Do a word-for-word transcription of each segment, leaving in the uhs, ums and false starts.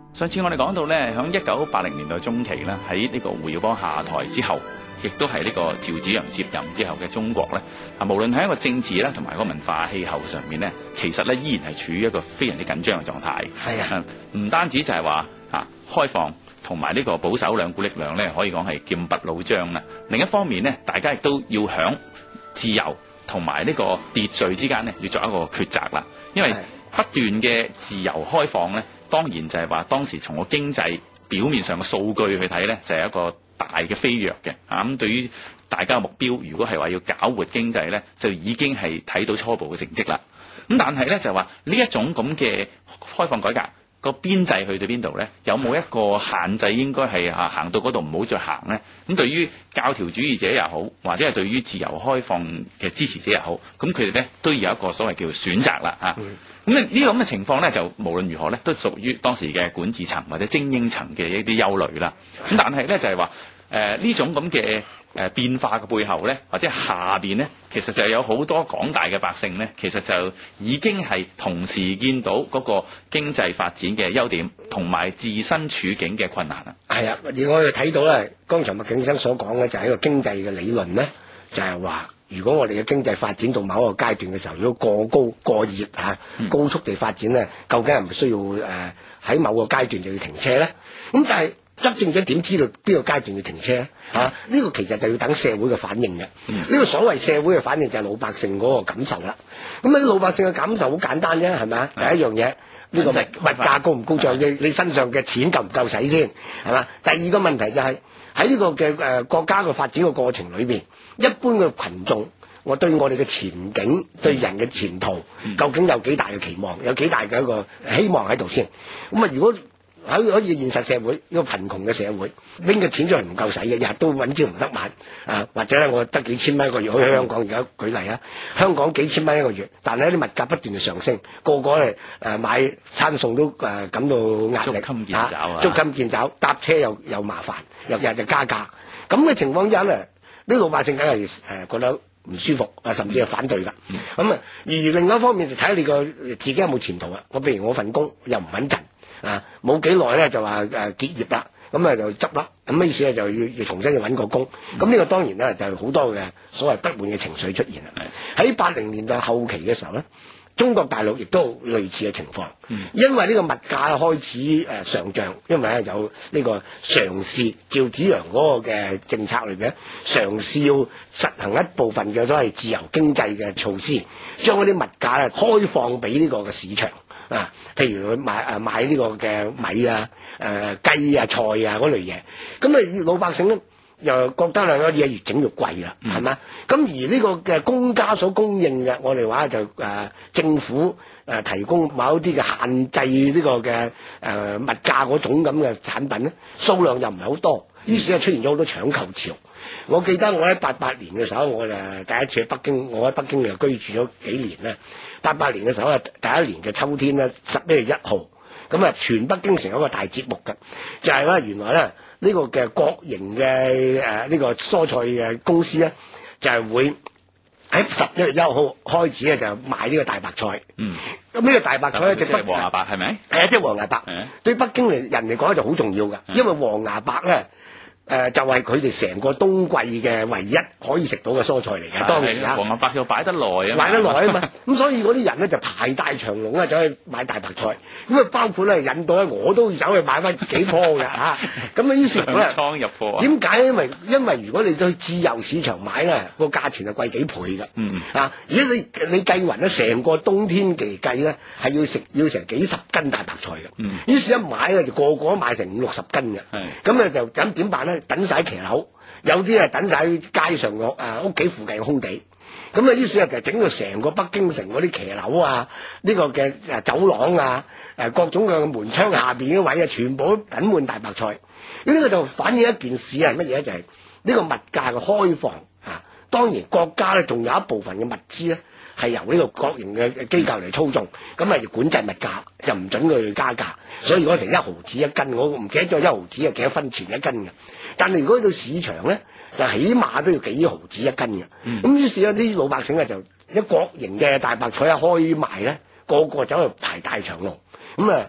上次我哋講到咧，響一九八零年代中期咧，喺呢個胡耀邦下台之後，亦都係呢個趙紫陽接任之後嘅中國咧，啊，無論喺一個政治啦同埋個文化氣候上面咧，其實咧依然係處於一個非常之緊張嘅狀態。 係啊， 唔單止就係話啊開放同埋呢個保守兩股力量咧，可以講係劍拔弩張啦。另一方面咧，大家亦都要響自由同埋呢個秩序之間咧，要作一個抉擇啦。因為不斷嘅自由開放咧，當然就係話當時從個經濟表面上嘅數據去睇咧，就係一個大嘅飛躍嘅啊。咁對於大家嘅目標，如果係話要搞活經濟咧，就已經係睇到初步嘅成績啦。咁但係咧就係話呢一種咁嘅開放改革，個邊際去到邊度咧？有冇一個限制應該係啊行到嗰度唔好再行咧？咁對於教條主義者又好，或者係對於自由開放嘅支持者又好，咁佢哋咧都要有一個所謂叫選擇啦嚇。咁呢呢個咁嘅情況咧，就無論如何咧，都屬於當時嘅管治層或者精英層嘅一啲憂慮啦。咁但係咧就係話誒呢種咁嘅誒變化嘅背後咧，或者下邊咧，其實就有好多廣大嘅百姓咧，其實就已經係同時見到嗰個經濟發展嘅優點，同埋自身處境嘅困難啊。 係啊，而我哋睇到咧，剛才麥景生所講嘅就係一個經濟嘅理論咧，就係話，如果我哋嘅經濟發展到某一個階段嘅時候，如果過高過熱嚇，高速地發展咧，究竟係唔需要誒喺、呃、某個階段就要停車咧？咁但係執政者點知道邊個階段要停車咧？嚇、啊，呢、這個其實就要等社會嘅反應嘅。呢、嗯、個所謂社會嘅反應就係老百姓嗰個感受啦。咁啊，老百姓嘅感受好簡單啫，係咪啊？第一樣嘢，呢、這個物物價高唔高漲？你你身上嘅錢夠唔夠使先？係嘛？第二個問題就係喺呢個嘅誒、呃、國家嘅發展嘅過程裏邊，一般嘅群眾，我對我哋嘅前景、對人嘅前途，究竟有幾大嘅期望，有幾大嘅一個希望喺度先？咁啊，如果喺可以現實社會，一個貧窮嘅社會，拎嘅錢出嚟唔夠使嘅，日日都揾朝唔得晚啊！或者咧，我得幾千蚊一個月，好似香港而家舉例啊，香港幾千蚊一個月，但係啲物價不斷嘅上升，個個咧誒、呃、買餐餸都誒、呃、感到壓力， 捉襟見肘啊！ 捉襟見肘，搭車又又麻煩，日日就加價，咁嘅情況之下咧，啲老百姓梗係誒覺得唔舒服啊，甚至係反對㗎。咁、嗯、啊，而另一方面就睇下你個自己有冇前途啊。我譬如我份工又唔穩陣。啊，冇幾耐咧就話誒、呃、結業啦，咁啊就執啦，咁咩意思咧就要要重新要揾個工，咁呢、嗯、個當然咧就係、是、好多嘅所謂不滿嘅情緒出現啦。喺八零年代後期嘅時候咧，中國大陸亦都有類似嘅情況，嗯、因為呢個物價開始誒、呃、上漲，因為咧有呢個嘗試趙紫陽嗰個嘅政策裏邊，嘗試要實行一部分嘅所謂自由經濟嘅措施，將嗰啲物價咧開放俾呢個嘅市場。啊，譬如佢買誒買呢個嘅米啊、誒、呃、雞啊、菜啊嗰類嘢，咁啊老百姓咧又覺得兩樣嘢越整越貴啦，係嘛？咁、嗯、而呢個嘅公家所供應嘅，我哋話就誒、呃、政府誒、呃、提供某啲嘅限制呢個嘅誒、呃、物價嗰種咁嘅產品咧，數量又唔係好多，於是咧出現咗好多搶購潮。我記得我喺八八年嘅時候，我就第一次去北京，我喺北京就居住咗幾年啦。八八年嘅時候啊，第一年嘅秋天咧，十一月一號，咁啊，全北京城有一個大節目嘅，就係、是、咧原來咧呢、這個嘅國營嘅誒呢個蔬菜嘅公司咧，就係、是、會喺十一月一號開始咧就賣呢個大白菜。嗯，咁呢個大白菜咧就即係黃芽白係咪？ 係啊，即係黃芽白。 係啊， 對北京嚟人嚟講就好重要嘅，因為黃芽白咧。誒、呃、就係佢哋成個冬季嘅唯一可以食到嘅蔬菜嚟嘅，當時啊， 黃芽白要擺得耐啊， 擺得耐啊嘛，咁所以嗰啲人咧就排大長龍啊，走去買大白菜，咁啊包括咧引到咧我都走去買翻幾棵嘅嚇，咁啊於是乎咧， 倉入貨， 點解？因為因為如果你去自由市場買咧，個價錢係貴幾倍嘅，嗯啊，而家你你計勻咧，成個冬天嚟計咧係要食要成幾十斤大白菜嘅，嗯，於是一買咧就個個都買成五六十斤嘅，係，咁咧就咁點辦咧？等晒騎樓，有啲啊等晒街上個誒屋企附近嘅空地，咁啊於是啊就整到成個北京城嗰啲騎樓啊，呢、這個嘅誒走廊啊，誒各種嘅門窗下邊啲位啊，全部都等滿大白菜。呢、這個就反映一件事係乜嘢咧？就係、是、呢個物價嘅開放啊。當然國家咧仲有一部分嘅物資咧係由呢個國營嘅機構嚟操縱，咁啊要管制物價，就唔准佢加價。所以嗰成一毫子一斤，我唔記得咗一毫子係幾多分錢一斤嘅。但係如果到市場咧，就起碼都要幾毫子一斤嘅。咁、嗯、於是咧，啲老百姓咧就一國營嘅大白菜一開賣咧，個個走去排大長龍。咁啊，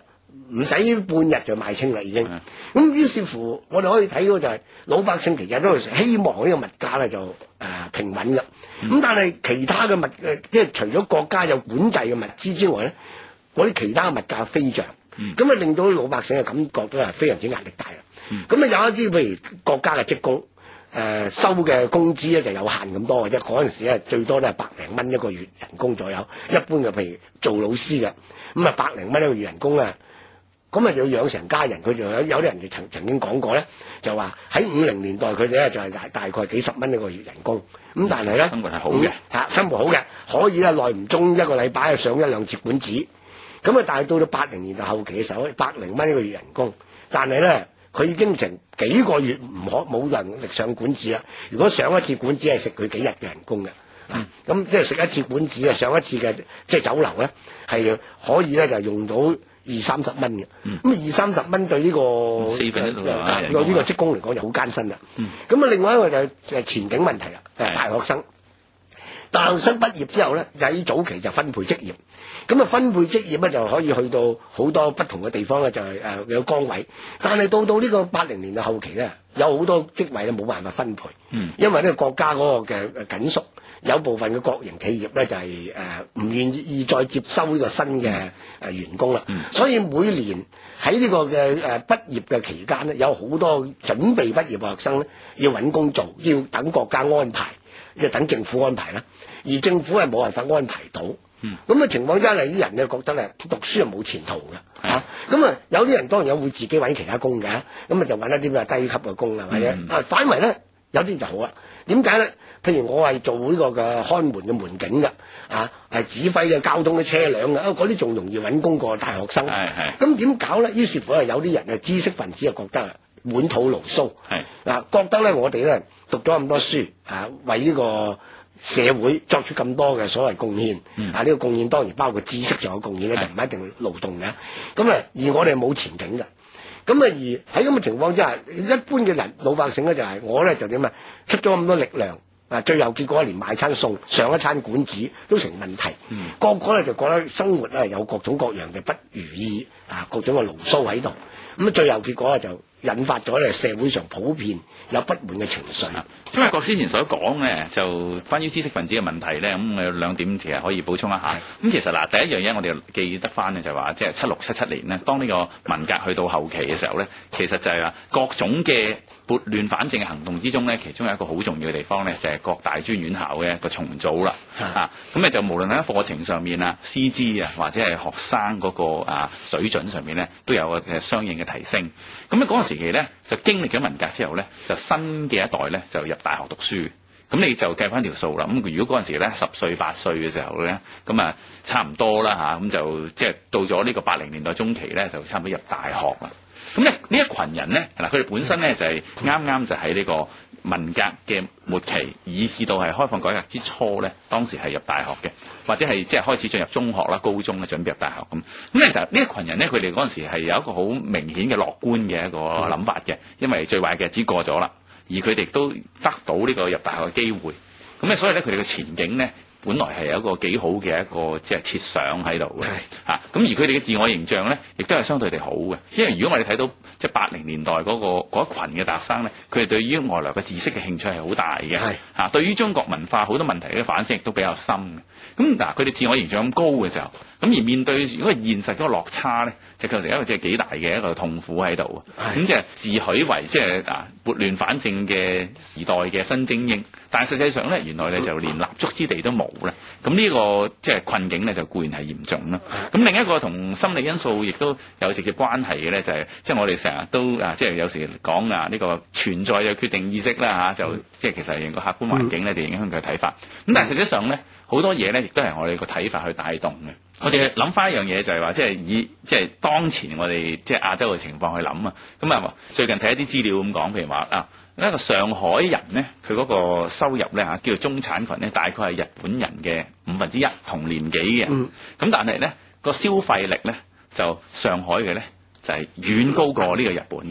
唔使半日就賣清啦已經。咁於是乎，我哋可以睇到就係、是、老百姓其實都係希望呢個物價咧就誒、呃、平穩嘅。咁、嗯、但係其他嘅物誒，即係除咗國家有管制嘅物資之外咧，嗰啲其他嘅物價飛漲，咁啊、嗯、令到老百姓嘅感覺都係非常之壓力大啦。咁啊、嗯、有一啲譬如國家嘅職工誒、呃、收嘅工資咧就有限咁多嘅啫，嗰陣時咧最多都係百零蚊一個月人工左右。一般嘅譬如做老師嘅，咁啊百零蚊一個月人工啊。咁啊，就要養成家人，佢就有有啲人就曾曾經講過咧，就話喺五零年代佢哋咧就係大大概幾十蚊一個月人工，咁但係咧生活係好嘅，嚇、 嗯、生活好嘅，可以咧耐唔中一個禮拜上一兩次館子，咁啊但係到到八零年代後期嘅時候，百零蚊一個月人工，但係咧佢已經成幾個月唔可冇能力上館子啦。如果上一次館子係食佢幾日嘅人工嘅，嗯，咁即係食一次館子啊，上一次嘅即係酒樓咧係可以咧就用到二三十蚊嘅，咁、嗯、二三十蚊對呢、這個四分一度啦， 對呢個職工嚟講就好艱辛啦。咁啊、嗯，另外一個就係前景問題啦。誒的，大學生，大學生畢業之後咧，喺早期就分配職業，咁啊分配職業咧就可以去到好多不同嘅地方咧，就係、是、誒、呃、有崗位。但係到到呢個八零年嘅後期咧，有好多職位咧冇辦法分配，嗯、因為呢個國家嗰個嘅緊縮。有部分嘅國營企業咧就係誒唔願意再接收呢個新嘅誒、呃、員工啦，嗯、所以每年喺呢個嘅誒、呃、畢業嘅期間咧，有好多準備畢業嘅學生咧要揾工做，要等國家安排，要等政府安排啦，而政府係冇辦法安排到，咁嘅、嗯、情況之下，啲人咧覺得咧讀書係冇前途嘅，嚇咁啊有啲人當然有會自己揾其他工嘅，咁啊就揾一啲比較低級嘅工啊，或者啊反為咧。有啲就好啦，點解咧？譬如我係做呢個嘅看門嘅門警嘅，啊，係指揮嘅交通嘅車輛嘅，啊，嗰啲仲容易揾工過大學生。係係。咁點搞咧？於是乎係有啲人嘅知識分子就覺得滿肚牢騷。係。嗱，覺得咧我哋咧讀咗咁多書，啊，為呢個社會作出咁多嘅所謂貢獻。嗯、啊，呢、呢個貢獻當然包括知識上嘅貢獻咧，就唔一定勞動嘅。咁啊，而我哋冇前景嘅。咁啊，而喺咁嘅情況之下，一般嘅人老百姓咧就係、是、我咧就點啊，出咗咁多力量啊，最後結果連買餐餸、上一餐館子都成問題，嗯、個個咧就覺得生活咧有各種各樣嘅不如意啊，各種嘅牢騷喺度，咁啊最後結果咧就引發咗咧社會上普遍有不滿嘅情緒。 因為郭先前所講咧，就關於知識分子嘅問題咧，咁有兩點其實可以補充一下。咁是其實嗱，第一樣嘢我哋記得翻咧就係話，即係七六七七年呢，當呢個文革去到後期嘅時候咧，其實就係話各種嘅撥亂反正嘅行動之中咧，其中有一個好重要嘅地方咧，就係各大專院校嘅一個重組啦。是啊，咁咧就無論喺課程上面啊、師資啊，或者係學生嗰個啊水準上面咧，都有個相應嘅提升。咁咧嗰個時期咧，就經歷咗文革之後咧，就新嘅一代咧就入大學讀書。咁你就計翻條數啦。咁如果嗰陣時咧十歲八歲嘅時候咧，咁啊差唔多啦嚇。咁就即係到咗呢個八零年代中期咧，就差唔多入大學啦。咁咧呢一群人咧，嗱佢哋本身咧就係啱啱就喺呢個文革嘅末期，以至到係開放改革之初咧，當時係入大學嘅，或者係即係開始進入中學啦、高中咧，準備入大學咁。咁咧就呢一群人咧，佢哋嗰陣時係有一個好明顯嘅樂觀嘅一個諗法嘅，因為最壞嘅日子過咗啦，而佢哋都得到呢個入大學嘅機會。咁咧，所以咧佢哋嘅前景咧，本來係有一個幾好嘅一個即係設想喺度嘅嚇。咁而佢哋嘅自我形象咧，亦都係相對地好嘅。因為如果我哋睇到即係八零年代嗰、嗰個嗰一群嘅大學生咧，佢哋對於外來嘅知識嘅興趣係好大嘅嚇。是對於中國文化好多問題嘅反省亦都比較深嘅。咁嗱，佢哋自我形象咁高嘅時候，咁而面對如果係現實嗰個落差咧，就構成一個即係幾大嘅一個痛苦喺度。咁即係自詡為即係嗱撥亂反正嘅時代嘅新精英，但係實際上咧，原來咧就連立足之地都冇咧。咁呢個即係困境咧，就固然係嚴重啦。咁另一個同心理因素亦都有直接關係嘅咧，就係即係我哋成日都啊，即係有時講啊呢個存在嘅決定意識啦嚇，就即係其實係個客觀環境咧就影響佢嘅睇法。咁但係實際上咧，好多嘢咧亦都係我哋個睇法去帶動嘅。我哋諗翻一樣嘢就係話，即係以即係當前我哋即係亞洲嘅情況去諗啊。咁啊，最近睇一啲資料咁講，譬如話啊，一個上海人咧，佢嗰個收入咧嚇，叫做中產群咧，大概係日本人嘅五分之一同年紀嘅。咁、嗯、但係咧個消費力咧，就上海嘅咧就係、是、遠高過呢個日本嘅。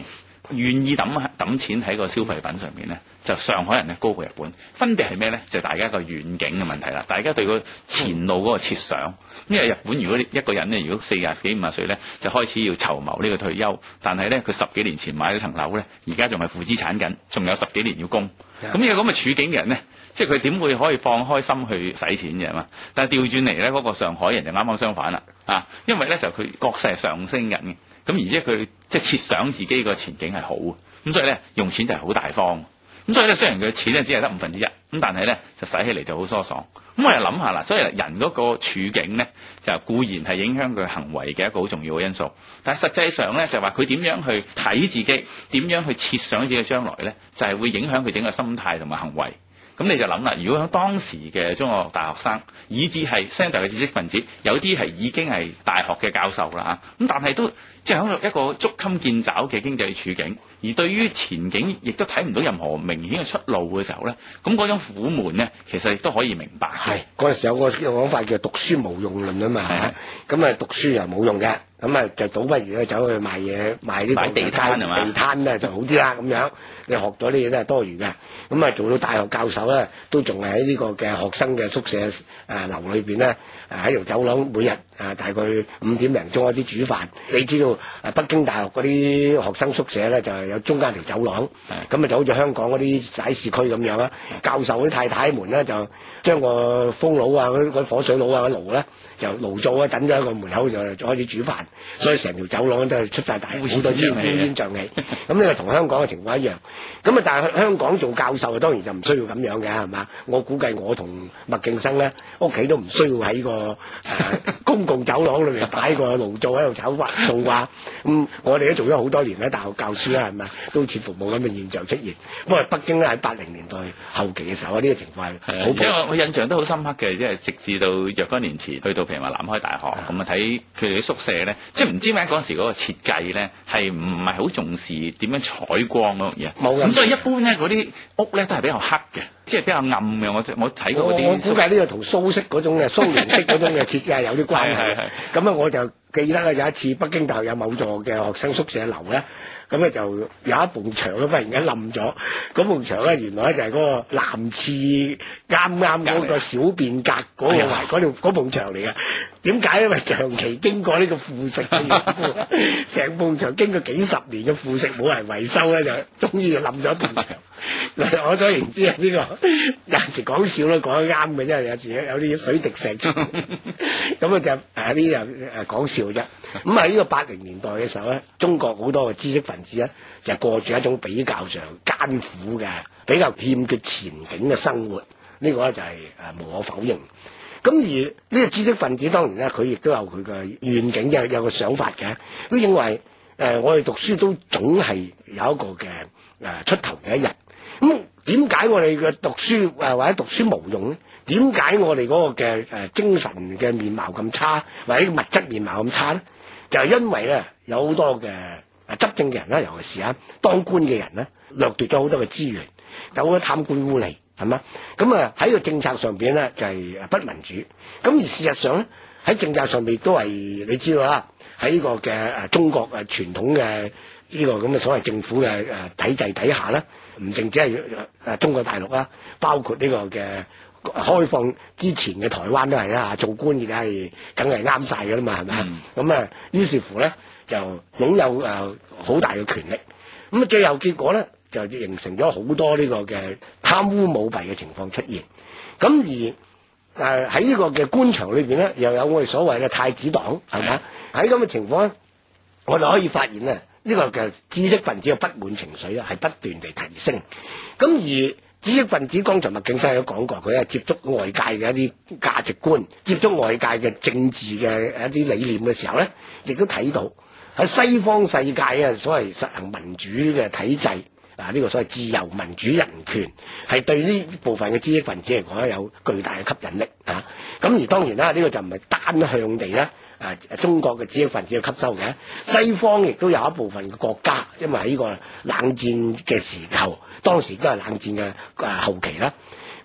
願意抌抌錢喺個消費品上面咧，就上海人咧高過日本。分別係咩咧？就係大家個遠景嘅問題啦。大家對個前路嗰個設想，因為日本如果一個人咧，如果四廿幾五十歲咧，就開始要籌謀呢個退休，但係咧佢十幾年前買咗層樓咧，而家仲係負資產緊，仲有十幾年要供。咁有咁嘅處境嘅人咧，即係佢點會可以放開心去使錢嘅嘛？但係調轉嚟咧，嗰個上海人就啱啱相反啦，啊，因為咧就佢國勢係上升緊嘅，咁而且佢即係設想自己個前景係好，咁所以咧用錢就係好大方，咁所以咧雖然佢錢咧只係得五分之一，咁但係咧就使起嚟就好疏爽。咁我又諗下啦，所以人嗰個處境咧就固然係影響佢行為嘅一個好重要嘅因素，但係實際上咧就話佢點樣去睇自己，點樣去設想自己嘅將來咧，就係會影響佢整個心態同埋行為。咁你就諗啦，如果喺當時嘅中國大學生，以至係相對嘅知識分子，有啲係已經係大學嘅教授啦嚇，咁但係都即係喺一個捉襟見肘嘅經濟處境，而對於前景亦都睇唔到任何明顯嘅出路嘅時候咧，咁嗰種苦悶咧，其實亦都可以明白。 係嗰陣時有個講法叫讀書無用論啊嘛，咁啊讀書又冇用嘅。咁啊，就倒不如咧走去賣嘢，賣呢個地攤係嘛？ 地攤咧就好啲啦，咁樣你學咗啲嘢都係多餘嘅。咁啊，做到大學教授咧，都仲係喺呢個嘅學生嘅宿舍誒、呃、樓裏邊咧，誒喺條走廊每日誒、呃、大概五點零鐘開始煮飯。你知道誒北京大學嗰啲學生宿舍咧就係、是、有中間條走廊，咁啊就好似香港嗰啲徙市區咁樣啦。教授啲太太們咧就將個風爐啊、嗰啲火水爐啊、嗰爐咧就爐灶啊等咗喺個門口就就開始煮飯。所以成條走廊都係出晒大好多煙烏煙瘴氣，咁呢個同香港嘅情況一樣。咁啊，但係香港做教授當然就唔需要咁樣嘅，係嘛？我估計我同麥敬生咧屋企都唔需要喺個誒、呃、公共走廊裏面擺個爐灶喺度炒飯餸啩。咁、嗯、我哋都做咗好多年喺大學教書啦，係咪？都似乎冇咁嘅現象出現。不過北京咧喺八零年代後期嘅時候，呢、這個情況係好普遍。 因為我印象都好深刻嘅，即係直至到若干年前去到譬如話南開大學咁啊，睇佢哋啲宿舍咧，即係唔知點解嗰陣時嗰個設計咧係唔係好重視點樣採光嗰樣嘢？冇咁，所以一般咧嗰啲屋咧都係比較黑嘅，即係比較暗嘅。我我睇過嗰啲， 我估計呢個同蘇式嗰種嘅蘇聯式嗰種嘅設計有啲關係。咁啊，我就記得有一次北京大學有某座嘅學生宿舍樓咧。咁咧就有一埲牆咧忽然間冧咗，嗰埲牆咧原來就係嗰個男廁啱啱嗰個小便格嗰個位嗰條嗰埲牆嚟嘅。點解？因為長期經過呢個腐蝕嘅緣故，成埲牆經過幾十年嘅腐蝕冇人維修咧，就終於就冧咗一埲牆。我所言之啊，呢、這個有陣時講笑都講得啱嘅，因為有時有啲水滴石出，咁啊就誒呢啲誒講笑啫。咁喺呢個八零年代嘅時候咧，中國好多嘅知識分子咧就過住一種比較上艱苦嘅、比較欠缺前景嘅生活。呢、這個咧就係誒無可否認。咁而呢個知識分子當然咧，佢亦都有佢嘅願景，有有個想法嘅，都認為誒、呃、我哋讀書都總係有一個嘅誒、呃、出頭嘅一日。咁點解我哋嘅讀書誒、呃、或者讀書無用咧？點解我哋嗰個嘅誒、呃、精神嘅面貌咁差，或者物質面貌咁差咧？就係、是、因為咧有好多嘅誒執政嘅人啦，尤其是啊當官嘅人咧，掠奪咗好多嘅資源，有好多貪官污吏，係嘛？咁啊喺個政策上邊咧就係、是、不民主。咁而事實上咧喺政策上邊都係你知道啦，喺呢個嘅誒、呃、中國誒傳統嘅呢個咁嘅所謂政府嘅誒、呃、體制底下咧，唔淨止係誒中國大陸啦，包括呢個嘅開放之前嘅台灣都係啦，做官而家係梗係啱晒㗎啦嘛，係咪啊？咁啊、嗯，於是乎咧就擁有誒好、呃、大嘅權力。咁啊，最後結果咧就形成咗好多呢個嘅貪污舞弊嘅情況出現。咁而誒喺呢個嘅官場裏邊咧，又有我哋所謂嘅太子黨，係咪？喺咁嘅情況咧，我哋可以發現咧。呢個嘅知識分子嘅不滿情緒咧，係不斷地提升。咁而知識分子，剛才麥敬生都講過，佢係接觸外界嘅一啲價值觀，接觸外界嘅政治嘅一啲理念嘅時候咧，亦都睇到喺西方世界啊，所謂實行民主嘅體制啊，呢、這個所謂自由民主人權，係對呢部分嘅知識分子嚟講咧，有巨大嘅吸引力啊。咁而當然啦，呢、這個就唔係單向地咧。誒、啊、中國嘅知識分子去吸收嘅，西方亦都有一部分嘅國家，因為喺呢個冷戰嘅時候，當時都係冷戰嘅誒、啊、後期啦。咁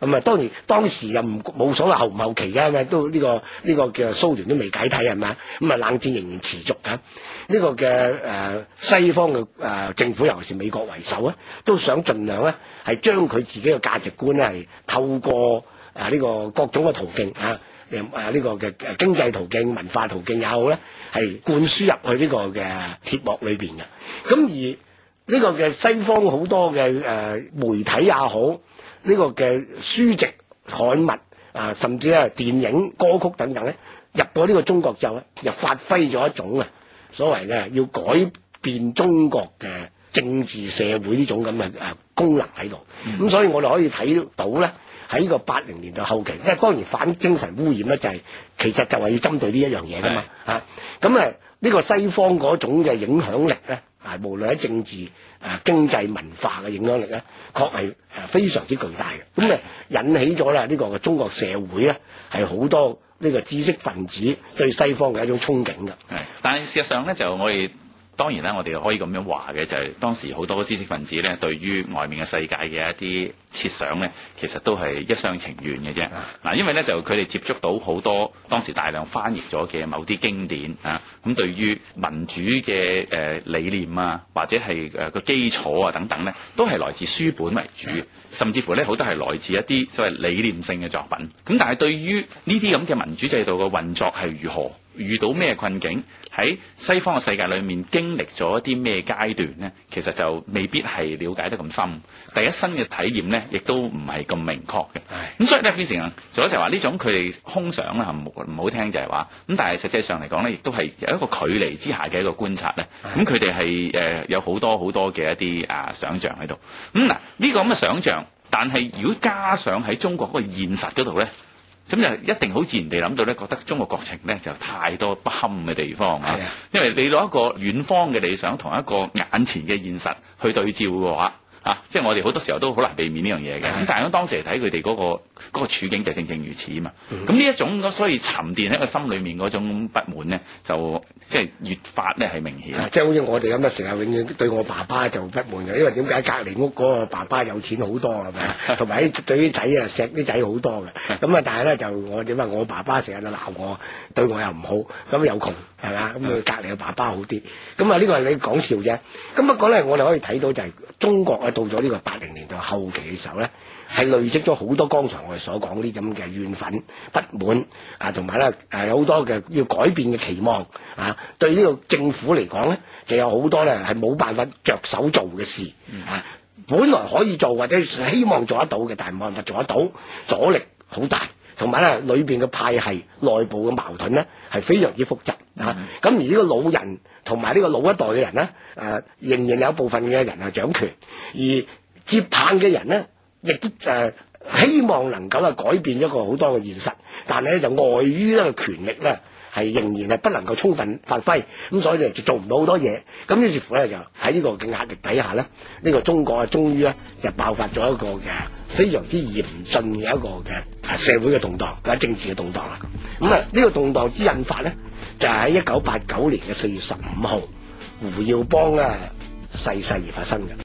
咁啊，當然當時又唔冇所謂後唔後期嘅，係咪都呢、這個呢、這個叫蘇聯都未解體係咪？咁啊冷戰仍然持續㗎。呢、這個嘅誒、呃、西方嘅誒、呃、政府，尤其是美國為首啊，都想盡量咧係將佢自己嘅價值觀咧係透過啊呢、這個各種嘅途徑啊。誒誒呢個嘅誒經濟途徑、文化途徑也好咧，係灌輸入去呢個嘅鐵幕裏邊嘅。咁而呢個嘅西方好多嘅誒、呃、媒體也好，呢、這個嘅書籍刊物啊，甚至係電影、歌曲等等咧，入到呢個中國之後咧，就發揮咗一種啊所謂咧要改變中國嘅政治社會呢種咁嘅誒功能喺度。咁、嗯、所以我哋可以睇到咧。喺呢個八零年代後期，即係當然反精神污染咧，就係、是、其實就係要針對呢一樣嘢噶嘛嚇。咁啊，呢個西方嗰種嘅影響力咧，啊無論喺政治、誒、啊、經濟、文化嘅影響力咧，確係誒非常之巨大嘅。咁啊引起咗咧呢個中國社會咧係好多呢個知識分子對西方嘅一種憧憬嘅。 係，但係事實上咧就我哋。當然啦，我哋可以咁樣話嘅，就係、是、當時好多知識分子咧，對於外面嘅世界嘅一啲設想咧，其實都係一廂情願嘅啫。嗱，因為咧就佢哋接觸到好多當時大量翻譯咗嘅某啲經典啊，咁對於民主嘅誒、呃、理念啊，或者係誒個基礎啊等等咧，都係來自書本為主，甚至乎咧好多係來自一啲所謂理念性嘅作品。咁但係對於呢啲咁嘅民主制度嘅運作係如何？遇到咩困境，喺西方嘅世界裏面經歷咗一啲咩階段呢？其實就未必係了解得咁深。第一身嘅體驗呢，亦都唔係咁明確嘅。咁所以咧變成咗就話呢種佢哋空想啦，唔好聽就係話。咁但係實際上嚟講呢，亦都係有一個距離之下嘅一個觀察咧。咁佢哋係誒有好多好多嘅一啲啊想像喺度。咁嗱呢個咁嘅想像，但係如果加上喺中國嗰個現實嗰度咧。咁就一定好自然地諗到咧，覺得中國國情咧就太多不堪嘅地方啊！因為你攞一個遠方嘅理想同一個眼前嘅現實去對照嘅話，啊，即係我哋好多時候都好難避免呢樣嘢嘅。咁但係當時嚟睇佢哋嗰個嗰個處境就正正如此啊嘛。咁呢一種所以沉澱喺個心裏面嗰種不滿咧，就即係越發咧係明顯。 即係好似我哋咁啊，成日永遠對我爸爸就不滿嘅，因為點解隔離屋嗰個爸爸有錢好多係咪？同埋對啲仔啊錫啲仔好多嘅。咁啊，但係咧就我點啊？我爸爸成日都鬧我，對我又唔好，咁又窮係嘛？咁佢隔離嘅爸爸好啲。咁啊，呢個係你講笑啫。咁不過咧，我哋可以睇到就係中國啊，到咗呢個八零年代後期嘅時候咧，係累積咗好多剛才我哋所講呢咁嘅怨憤、不滿啊，同埋咧誒有好多嘅要改變嘅期望啊。對呢個政府嚟講咧，就有好多咧係冇辦法着手做嘅事啊。本來可以做或者希望做得到嘅，但係冇辦法做得到，阻力好大。同埋咧，裏邊嘅派系內部嘅矛盾咧係非常之複雜啊。咁、嗯、而呢個老人同埋呢個老一代嘅人咧，誒、呃、仍然有部分嘅人係掌權，而接棒嘅人咧，亦都誒、呃、希望能夠啊改變一個好多嘅現實，但係咧就礙於一個權力咧係仍然係不能夠充分發揮，咁所以咧就做唔到好多嘢。咁於是乎咧就喺呢個嘅壓力底下咧，呢、呢個中國啊終於咧就爆發咗一個嘅非常之嚴峻嘅一個嘅社會嘅動盪或者政治嘅動盪啦。咁啊呢個動盪之引發咧就係喺一九八九年嘅四月十五號胡耀邦啊逝世而發生嘅。